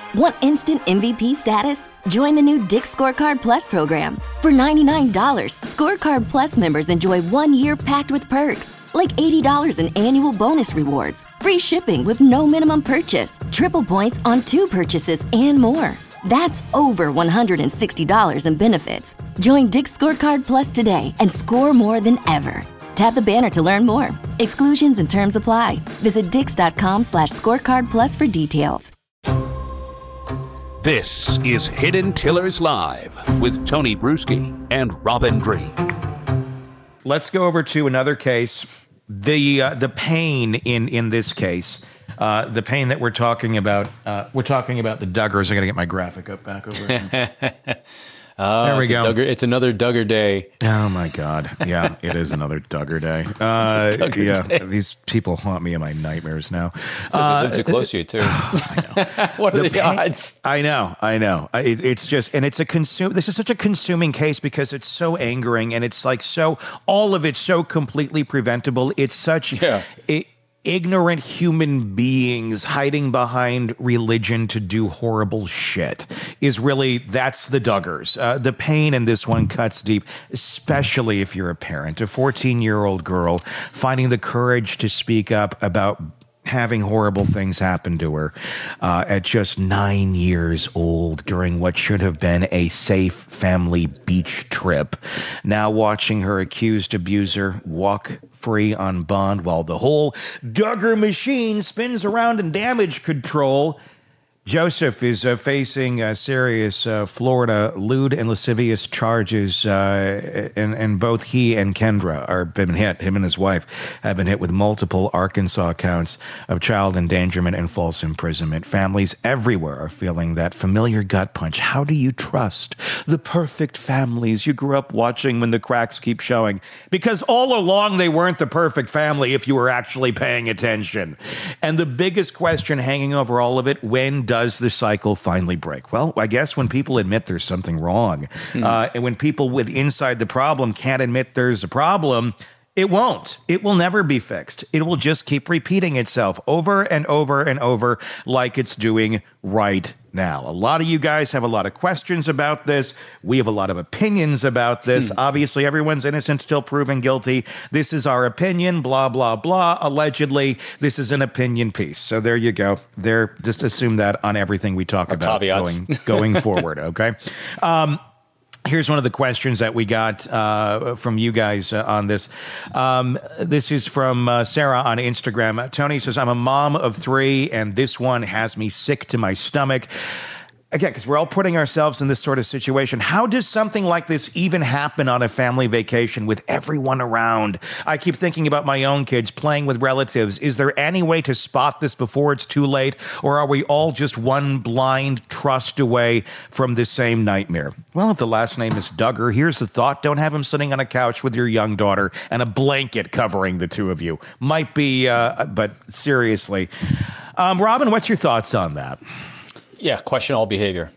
Want instant MVP status? Join the new Dick's Scorecard Plus program. For $99, Scorecard Plus members enjoy 1 year packed with perks, like $80 in annual bonus rewards, free shipping with no minimum purchase, triple points on 2 purchases, and more. That's over $160 in benefits. Join Dick's Scorecard Plus today and score more than ever. Tap the banner to learn more. Exclusions and terms apply. Visit dix.com/scorecard plus for details. This is Hidden Killers Live with Tony Bruschi and Robin Dream. Let's go over to another case. The pain in this case, the pain that we're talking about the Duggars. I got to get my graphic up back over here. There we go. It's another Duggar day. Oh my God! Yeah, it is another Duggar day. Day. These people haunt me in my nightmares now. They live too close to you too. I know. What are the odds? I know. It's just, and it's this is such a consuming case because it's so angering, and it's like all of it's so completely preventable. It's such ignorant human beings hiding behind religion to do horrible shit that's the Duggars. The pain in this one cuts deep, especially if you're a parent. A 14-year-old girl finding the courage to speak up about having horrible things happen to her at just 9 years old during what should have been a safe family beach trip. Now watching her accused abuser walk free on bond while the whole Duggar machine spins around in damage control. Joseph is facing serious Florida lewd and lascivious charges, and both he and Kendra have been hit. Him and his wife have been hit with multiple Arkansas counts of child endangerment and false imprisonment. Families everywhere are feeling that familiar gut punch. How do you trust the perfect families you grew up watching when the cracks keep showing? Because all along they weren't the perfect family if you were actually paying attention. And the biggest question hanging over all of it, when does the cycle finally break? Well, I guess when people admit there's something wrong, and when people with inside the problem can't admit there's a problem, it won't. It will never be fixed. It will just keep repeating itself over and over and over like it's doing right now. A lot of you guys have a lot of questions about this. We have a lot of opinions about this. Obviously, everyone's innocent till proven guilty. This is our opinion, blah, blah, blah. Allegedly, this is an opinion piece. So there you go. Just assume that on everything we talk about going forward, okay? Here's one of the questions that we got from you guys on this. This is from Sarah on Instagram. Tony says, I'm a mom of 3, and this one has me sick to my stomach. Again, because we're all putting ourselves in this sort of situation. How does something like this even happen on a family vacation with everyone around? I keep thinking about my own kids playing with relatives. Is there any way to spot this before it's too late? Or are we all just one blind trust away from the same nightmare? Well, if the last name is Duggar, here's the thought. Don't have him sitting on a couch with your young daughter and a blanket covering the two of you. Might be, but seriously. Robin, what's your thoughts on that? Yeah, question all behavior.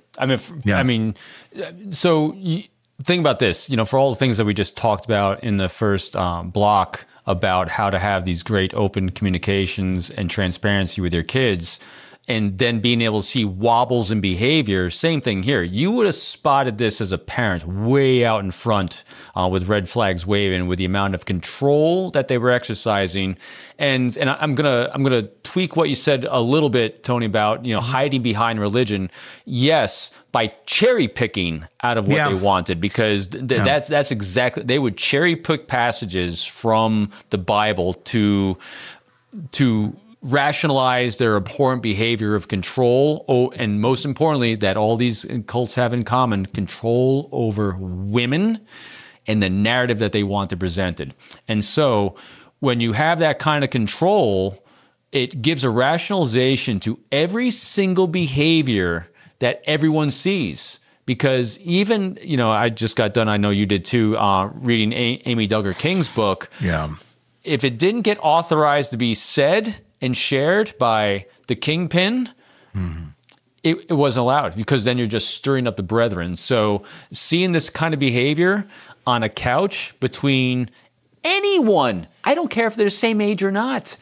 So think about this, for all the things that we just talked about in the first block about how to have these great open communications and transparency with your kids, and then being able to see wobbles in behavior. Same thing here. You would have spotted this as a parent way out in front with red flags waving, with the amount of control that they were exercising. And I'm gonna tweak what you said a little bit, Tony, about hiding behind religion. Yes, by cherry picking out of what they wanted, because that's exactly, they would cherry pick passages from the Bible to rationalize their abhorrent behavior of control, and most importantly, that all these cults have in common, control over women and the narrative that they want to present it. And so when you have that kind of control, it gives a rationalization to every single behavior that everyone sees. Because even, I just got done, I know you did too, reading Amy Duggar King's book. Yeah. If it didn't get authorized to be said and shared by the kingpin, it wasn't allowed, because then you're just stirring up the brethren. So seeing this kind of behavior on a couch between anyone, I don't care if they're the same age or not,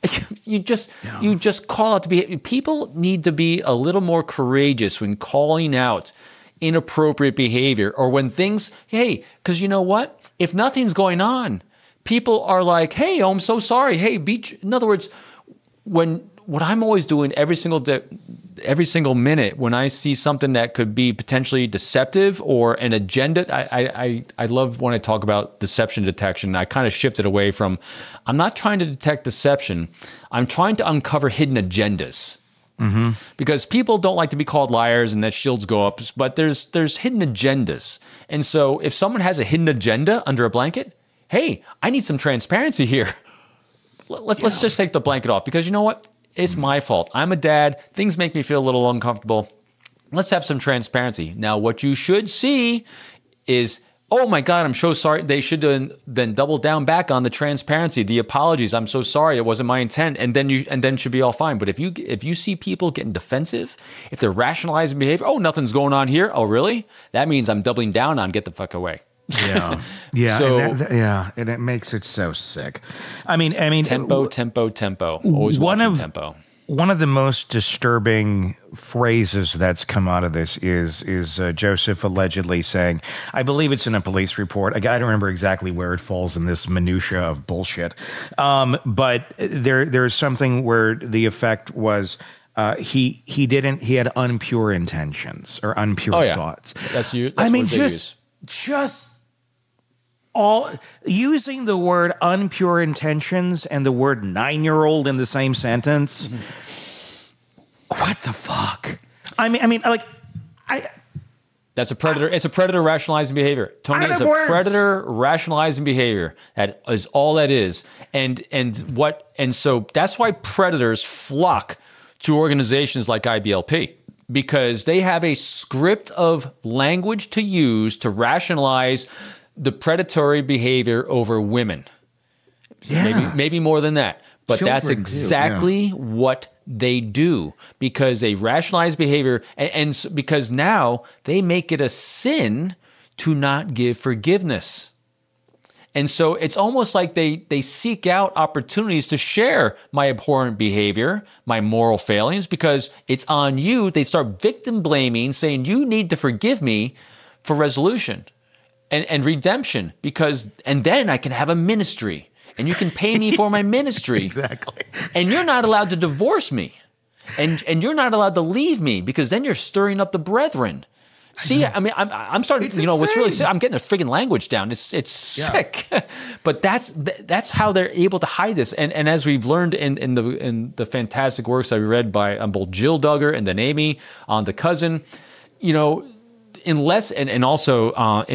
You just call out to be. People need to be a little more courageous when calling out inappropriate behavior or when things. Hey, because you know what? If nothing's going on, people are like, "Hey, I'm so sorry." Hey, in other words, what I'm always doing every single day, every single minute when I see something that could be potentially deceptive or an agenda, I love when I talk about deception detection. I kind of shifted away from, I'm not trying to detect deception. I'm trying to uncover hidden agendas. Mm-hmm. Because people don't like to be called liars and that shields go up, but there's hidden agendas. And so if someone has a hidden agenda under a blanket, hey, I need some transparency here. Let's just take the blanket off because you know what? It's my fault. I'm a dad. Things make me feel a little uncomfortable. Let's have some transparency. Now, what you should see is, oh my God, I'm so sorry. They should then double down back on the transparency, the apologies. I'm so sorry. It wasn't my intent. And then should be all fine. But if you see people getting defensive, if they're rationalizing behavior, oh, nothing's going on here. Oh, really? That means I'm doubling down on get the fuck away. Yeah, yeah, So, and it makes it so sick. I mean, tempo. Always watching tempo. One of the most disturbing phrases that's come out of this is Joseph allegedly saying, I believe it's in a police report. I don't remember exactly where it falls in this minutia of bullshit, but there's something where the effect was. He had unpure intentions or unpure thoughts. That's just all using the word unpure intentions and the word 9-year-old in the same sentence. What the fuck? I mean, that's a predator. It's a predator rationalizing behavior. Tony, it's a predator rationalizing behavior. That is all that is. And so that's why predators flock to organizations like IBLP. Because they have a script of language to use to rationalize the predatory behavior over women. Yeah. Maybe more than that. But children that's exactly what they do because they rationalize behavior and because now they make it a sin to not give forgiveness. And so it's almost like they seek out opportunities to share my abhorrent behavior, my moral failings, because it's on you. They start victim blaming, saying you need to forgive me for resolution and redemption and then I can have a ministry and you can pay me for my ministry. Exactly. And you're not allowed to divorce me and you're not allowed to leave me because then you're stirring up the brethren. See, I mean, I'm starting. It's what's really sick. I'm getting the friggin' language down. It's sick, but that's how they're able to hide this. And as we've learned in the fantastic works I read by both Jill Duggar and then Amy on The Cousin, unless and also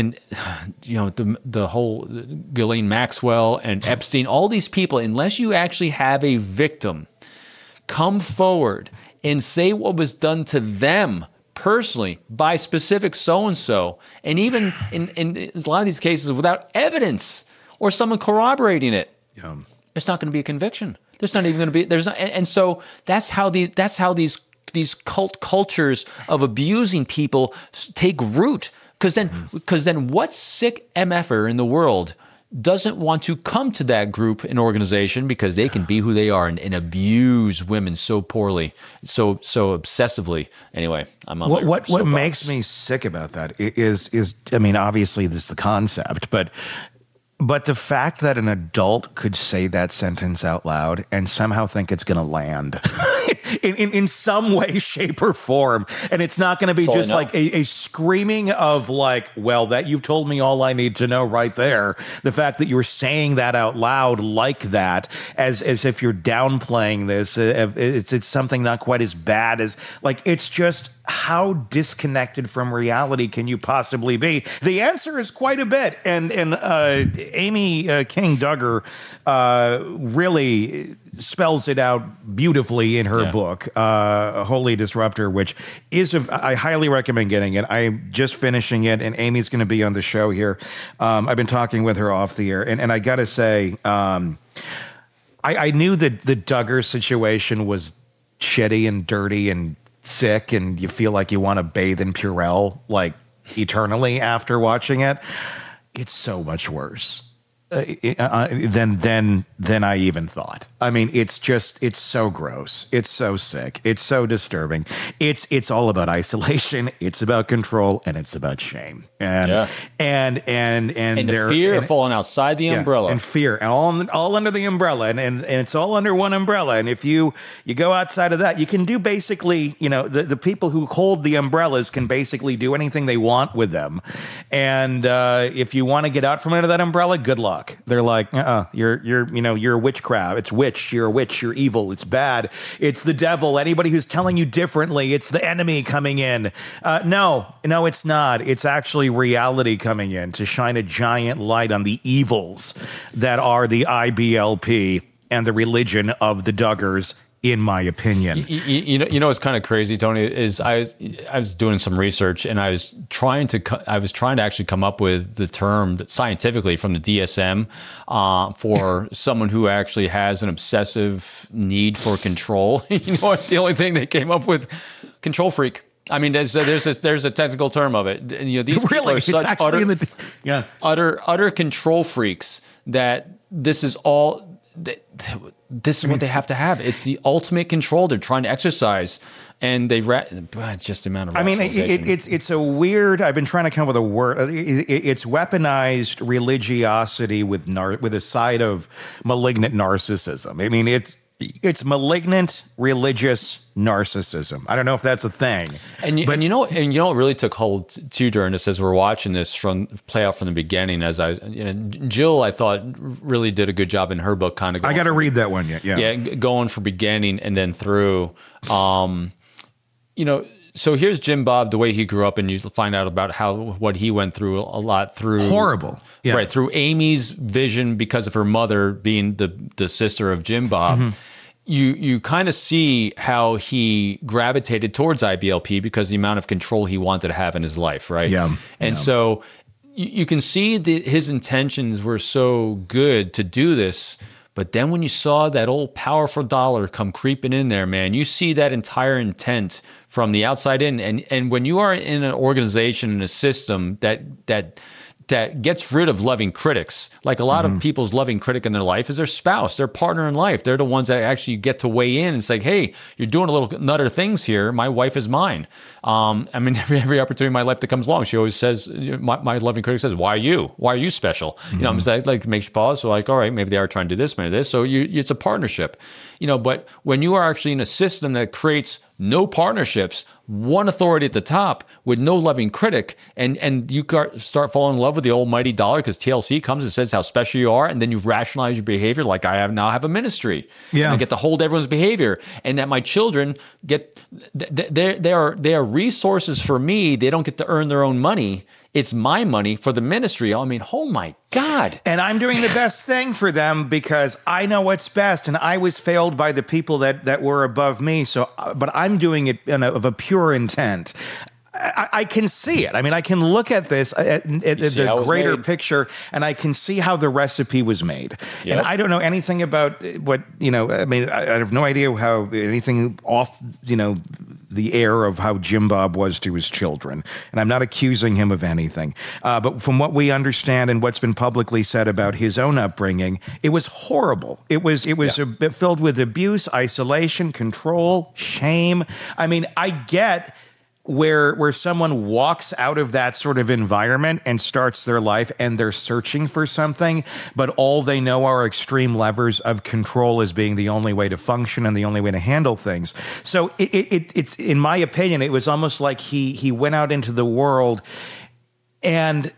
the whole Ghislaine Maxwell and Epstein, all these people, unless you actually have a victim come forward and say what was done to them personally by specific so-and-so, and even in a lot of these cases without evidence or someone corroborating it, there's not going to be a conviction. There's not even going to be, and so that's how these cult cultures of abusing people take root. Because then what sick MFer in the world doesn't want to come to that group and organization because they can be who they are and abuse women so poorly, so obsessively. Anyway, I'm on what makes me sick about that is I mean, obviously this is the concept, but the fact that an adult could say that sentence out loud and somehow think it's going to land in some way, shape, or form, and it's not going to be just like a screaming of like, well, that you've told me all I need to know right there. The fact that you're saying that out loud like that, as if you're downplaying this, it's something not quite as bad as like it's just. How disconnected from reality can you possibly be? The answer is quite a bit. And Amy King Duggar really spells it out beautifully in her book, Holy Disruptor, which is, I highly recommend getting it. I'm just finishing it, and Amy's going to be on the show here. I've been talking with her off the air, and I got to say, I knew that the Duggar situation was shitty and dirty and sick, and you feel like you want to bathe in Purell like eternally after watching it. It's so much worse. than I even thought. I mean, it's so gross. It's so sick. It's so disturbing. It's all about isolation. It's about control, and it's about shame. And the fear of falling outside the umbrella, and fear, and all under the umbrella, and it's all under one umbrella. And if you go outside of that, you can do basically, the people who hold the umbrellas can basically do anything they want with them. And if you want to get out from under that umbrella, good luck. They're like, you're a witchcraft. It's witch. You're a witch. You're evil. It's bad. It's the devil. Anybody who's telling you differently, it's the enemy coming in. No, it's not. It's actually reality coming in to shine a giant light on the evils that are the IBLP and the religion of the Duggars, in my opinion. You know what's kind of crazy, Tony, is I was doing some research, and I was trying to actually come up with the term that scientifically from the DSM for someone who actually has an obsessive need for control. You know what? The only thing they came up with, control freak. I mean, there's a technical term of it. These people are such utter control freaks that this is all. This is what they have to have. It's the ultimate control they're trying to exercise, and it's just the amount of. I mean, it's a weird. I've been trying to come up with a word. It's weaponized religiosity with a side of malignant narcissism. I mean, it's malignant religious narcissism. I don't know if that's a thing. And you know what really took hold too during this, as we're watching this play out from the beginning. Jill, I thought really did a good job in her book. Kind of. I got to read that one yet. Yeah. Going from beginning and then through. So here's Jim Bob, the way he grew up, and you find out about what he went through a lot through horrible, right, through Amy's vision because of her mother being the sister of Jim Bob. Mm-hmm. You kind of see how he gravitated towards IBLP because the amount of control he wanted to have in his life, right? Yeah. And so you can see that his intentions were so good to do this. But then when you saw that old powerful dollar come creeping in there, man, you see that entire intent from the outside in. And when you are in an organization, in a system that gets rid of loving critics, like a lot of people's loving critic in their life is their spouse, their partner in life. They're the ones that actually get to weigh in and say, hey, you're doing a little nutter things here. My wife is mine. I mean, every opportunity in my life that comes along, she always says, my loving critic says, why are you? Why are you special? Mm-hmm. I'm just like makes you pause. So like, all right, maybe they are trying to do this, maybe this. So it's a partnership, but when you are actually in a system that creates no partnerships, one authority at the top with no loving critic, and you start falling in love with the almighty dollar because TLC comes and says how special you are, and then you rationalize your behavior like I now have a ministry. Yeah. And I get to hold everyone's behavior, and that my children get they are resources for me. They don't get to earn their own money. It's my money for the ministry. I mean, oh my God. And I'm doing the best thing for them because I know what's best. And I was failed by the people that were above me. So, but I'm doing it of a pure intent. I can see it. I mean, I can look at this, at the greater picture, and I can see how the recipe was made. Yep. And I don't know anything about what, I mean, I have no idea how anything off, the air of how Jim Bob was to his children. And I'm not accusing him of anything. But from what we understand and what's been publicly said about his own upbringing, it was horrible. It was filled with abuse, isolation, control, shame. I mean, I get where someone walks out of that sort of environment and starts their life and they're searching for something, but all they know are extreme levers of control as being the only way to function and the only way to handle things. So it's in my opinion, it was almost like he went out into the world and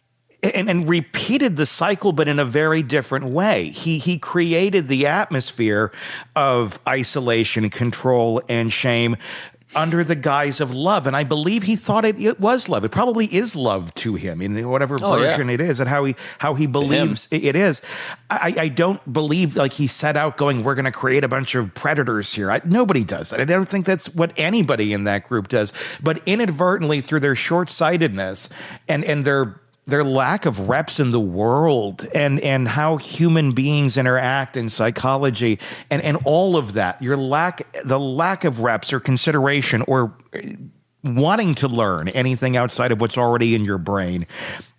repeated the cycle, but in a very different way. He created the atmosphere of isolation, control, and shame under the guise of love. And I believe he thought it was love. It probably is love to him in whatever version it is and how he believes it is. I don't believe like he set out going, we're going to create a bunch of predators here. Nobody does that. I don't think that's what anybody in that group does. But inadvertently, through their short-sightedness and their lack of reps in the world and how human beings interact in psychology and all of that, the lack of reps or consideration or wanting to learn anything outside of what's already in your brain,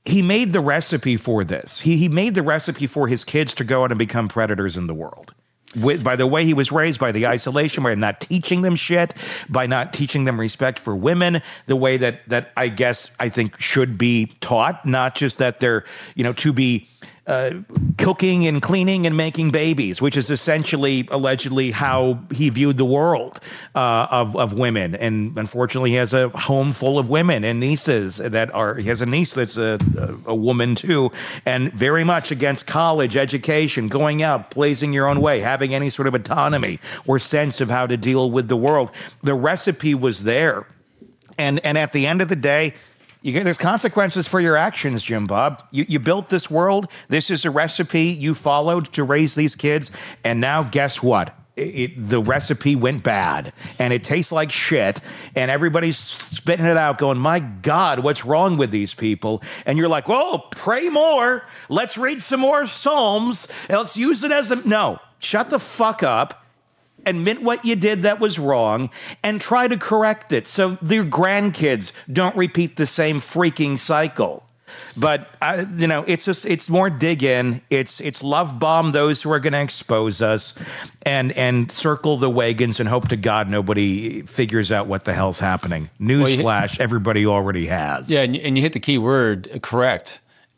he made the recipe for this. He made the recipe for his kids to go out and become predators in the world. By the way he was raised, by the isolation, by not teaching them shit, by not teaching them respect for women, the way that I think should be taught, not just that they're, to be cooking and cleaning and making babies, which is essentially, allegedly, how he viewed the world of women. And unfortunately, he has a home full of women and nieces he has a niece that's a woman too, and very much against college education, going out, blazing your own way, having any sort of autonomy or sense of how to deal with the world. The recipe was there. And at the end of the day, there's consequences for your actions, Jim Bob. You built this world. This is a recipe you followed to raise these kids. And now guess what? The recipe went bad and it tastes like shit. And everybody's spitting it out going, my God, what's wrong with these people? And you're like, well, pray more. Let's read some more Psalms. And let's use it as no, shut the fuck up. Admit what you did that was wrong and try to correct it so their grandkids don't repeat the same freaking cycle. But, it's more dig in. It's love bomb those who are going to expose us and circle the wagons and hope to God nobody figures out what the hell's happening. Newsflash, everybody already has. Yeah, and you hit the key word, correct.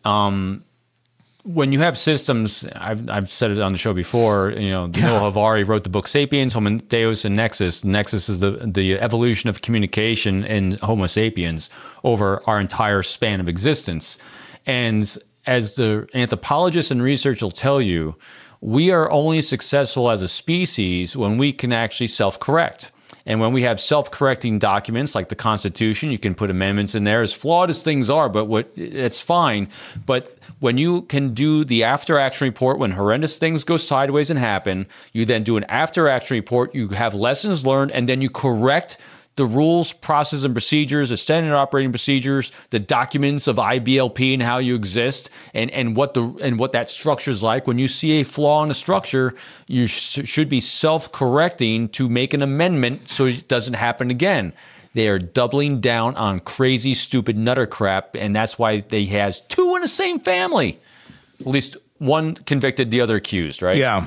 When you have systems, I've said it on the show before, Noah Harari wrote the book Sapiens, Homo Deus, and Nexus. Nexus is the evolution of communication in Homo sapiens over our entire span of existence. And as the anthropologists and research will tell you, we are only successful as a species when we can actually self-correct. And when we have self-correcting documents like the Constitution, you can put amendments in there, as flawed as things are, but it's fine. But when you can do the after-action report, when horrendous things go sideways and happen, you then do an after-action report, you have lessons learned, and then you correct the rules, process, and procedures, the standard operating procedures, the documents of IBLP and how you exist, and what that structure is like. When you see a flaw in the structure, you should be self-correcting to make an amendment so it doesn't happen again. They are doubling down on crazy, stupid nutter crap, and that's why they has two in the same family. At least one convicted, the other accused, right? Yeah.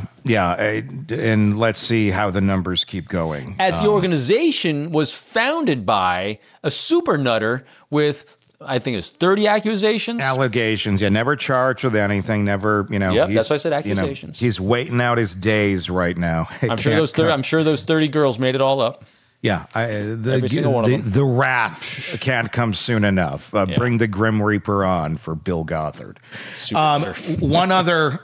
And let's see how the numbers keep going. As the organization was founded by a super nutter with, I think it's 30 accusations. Allegations, never charged with anything, never, Yeah, that's why I said accusations. He's waiting out his days right now. I'm sure those 30 girls made it all up. Yeah, Every single one of them. The wrath can't come soon enough. Bring the Grim Reaper on for Bill Gothard. One other,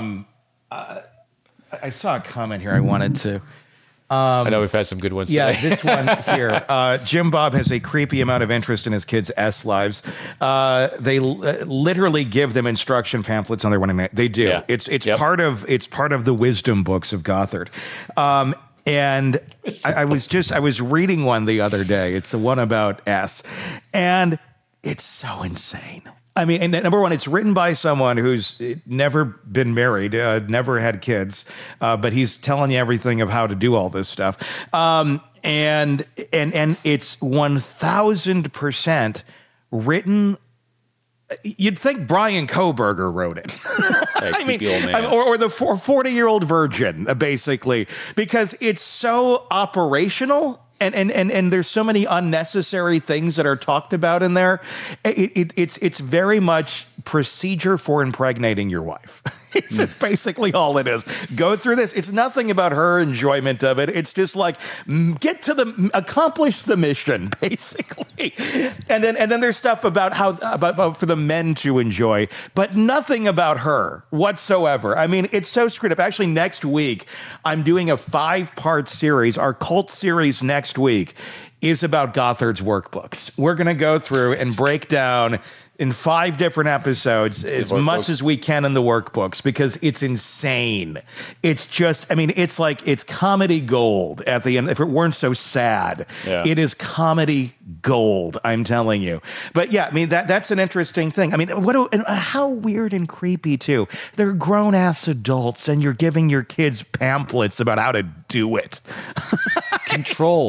I saw a comment here I wanted to. I know we've had some good ones today. This one here. Jim Bob has a creepy amount of interest in his kids' lives. They literally give them instruction pamphlets on their wedding night. They do. Yeah. It's part of the wisdom books of Gothard. And I was reading one the other day. It's the one about S, and it's so insane. I mean, and number one, it's written by someone who's never been married, never had kids, but he's telling you everything of how to do all this stuff. And it's 1,000% written. You'd think Brian Koberger wrote it. I mean, or the 40-year-old virgin, basically, because it's so operational. And there's so many unnecessary things that are talked about in there. It's very much procedure for impregnating your wife. It's just basically all it is. Go through this. It's nothing about her enjoyment of it. It's just like accomplish the mission, basically. And then there's stuff about about for the men to enjoy, but nothing about her whatsoever. I mean, it's so screwed up. Actually, next week I'm doing a 5-part series. Our cult series next week is about Gothard's workbooks. We're going to go through and break down in 5 different episodes as much as we can in the workbooks, because it's insane. It's just, I mean, it's like, it's comedy gold at the end. If it weren't so sad, It is comedy gold, I'm telling you. But yeah, I mean, that's an interesting thing. I mean, how weird and creepy too. They're grown ass adults and you're giving your kids pamphlets about how to do it. Control.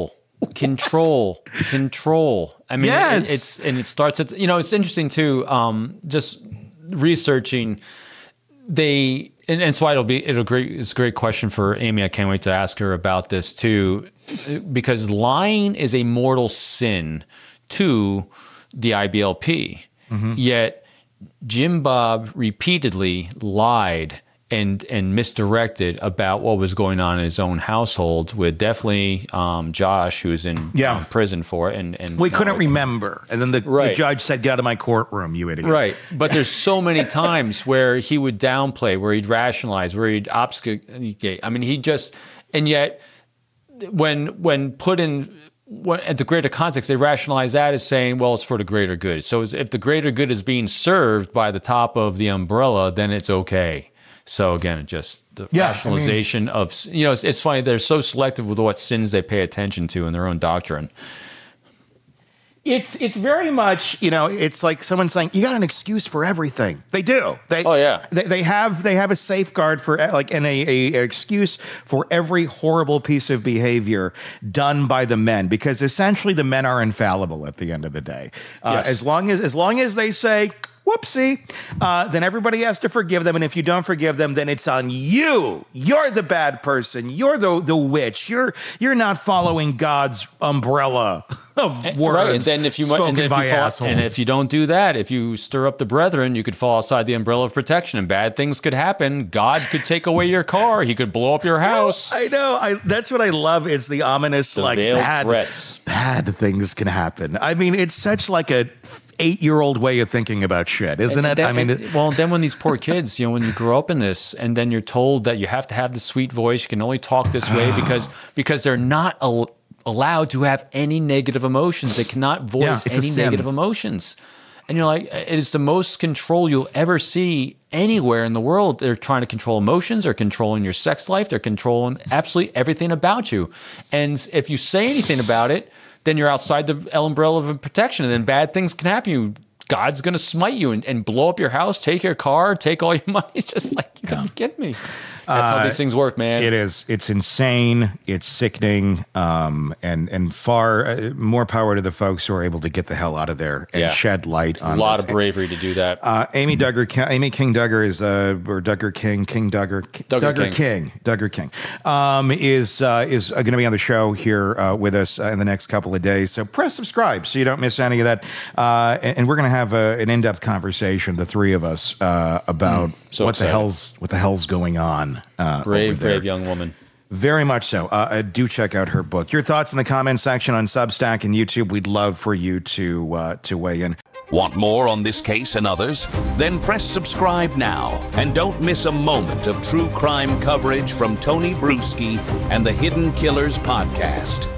Control. I mean, yes. it starts at, it's interesting too, just researching and that's why it's a great question for Amy. I can't wait to ask her about this too, because lying is a mortal sin to the IBLP. Mm-hmm. Yet Jim Bob repeatedly lied and misdirected about what was going on in his own household with definitely Josh, who's in prison for it. And we couldn't remember. And then the judge said, "Get out of my courtroom, you idiot." Right. But there's so many times where he would downplay, where he'd rationalize, where he'd obfuscate. I mean, and yet when put in at the greater context, they rationalize that as saying, well, it's for the greater good. So if the greater good is being served by the top of the umbrella, then it's okay. So again, just the rationalization of, it's funny. They're so selective with what sins they pay attention to in their own doctrine. It's very much, it's like someone saying, you got an excuse for everything. They do. They have a safeguard for an excuse for every horrible piece of behavior done by the men, because essentially the men are infallible at the end of the day. Yes. As long as they say, whoopsie, then everybody has to forgive them. And if you don't forgive them, then it's on you. You're the bad person. You're the witch. You're not following God's umbrella of words. Right. And then if you don't do that, if you stir up the brethren, you could fall outside the umbrella of protection and bad things could happen. God could take away your car. He could blow up your house. I know. That's what I love is the ominous, bad threats. Bad things can happen. I mean, it's such like a 8-year-old way of thinking about shit, isn't it? Then when these poor kids, when you grow up in this, and then you're told that you have to have the sweet voice, you can only talk this way because they're not allowed to have any negative emotions. They cannot voice any negative emotions. And you're like, it is the most control you'll ever see anywhere in the world. They're trying to control emotions. They're controlling your sex life. They're controlling absolutely everything about you. And if you say anything about it, then you're outside the umbrella of protection, and then bad things can happen. God's going to smite you and blow up your house, take your car, take all your money. It's just like, you gotta be kidding me. That's how these things work, man. It is. It's insane. It's sickening. And far more power to the folks who are able to get the hell out of there and shed light on a lot of bravery to do that. Amy King Duggar is going to be on the show here with us in the next couple of days. So press subscribe so you don't miss any of that. And we're going to have an in-depth conversation, the three of us, about what the hell's going on. Brave young woman. Very much so. Do check out her book. Your thoughts in the comment section on Substack and YouTube. We'd love for you to weigh in. Want more on this case and others? Then press subscribe now and don't miss a moment of true crime coverage from Tony Bruschi and the Hidden Killers podcast.